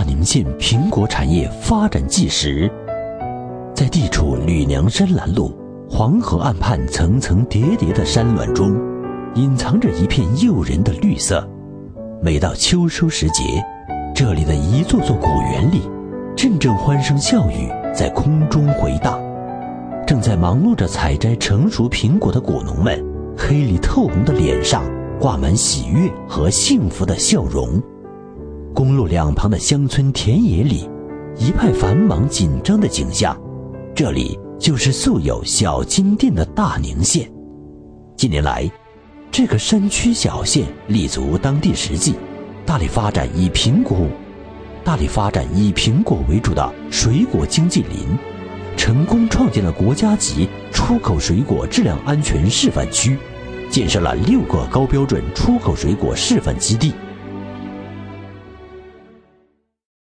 大宁县苹果产业发展纪实。在地处吕梁山拦路、黄河岸畔层层叠叠的山峦中，隐藏着一片诱人的绿色。每到秋收时节，这里的一座座果园里，阵阵欢声笑语在空中回荡。正在忙碌着采摘成熟苹果的果农们，黑里透红的脸上挂满喜悦和幸福的笑容。公路两旁的乡村田野里，一派繁忙紧张的景象。这里就是素有小金店的大宁县。近年来，这个山区小县立足当地实际，大力发展以苹果为主的水果经济林，成功创建了国家级出口水果质量安全示范区，建设了6个高标准出口水果示范基地，